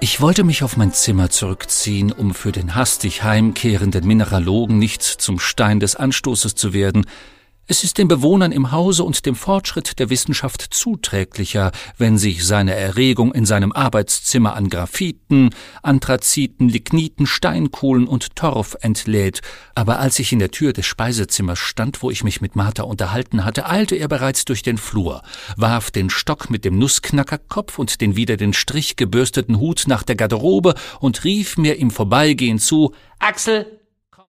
Ich wollte mich auf mein Zimmer zurückziehen, um für den hastig heimkehrenden Mineralogen nicht zum Stein des Anstoßes zu werden. Es ist den Bewohnern im Hause und dem Fortschritt der Wissenschaft zuträglicher, wenn sich seine Erregung in seinem Arbeitszimmer an Graphiten, Anthraziten, Ligniten, Steinkohlen und Torf entlädt. Aber als ich in der Tür des Speisezimmers stand, wo ich mich mit Martha unterhalten hatte, eilte er bereits durch den Flur, warf den Stock mit dem Nussknackerkopf und den wieder den Strich gebürsteten Hut nach der Garderobe und rief mir im Vorbeigehen zu: »Axel,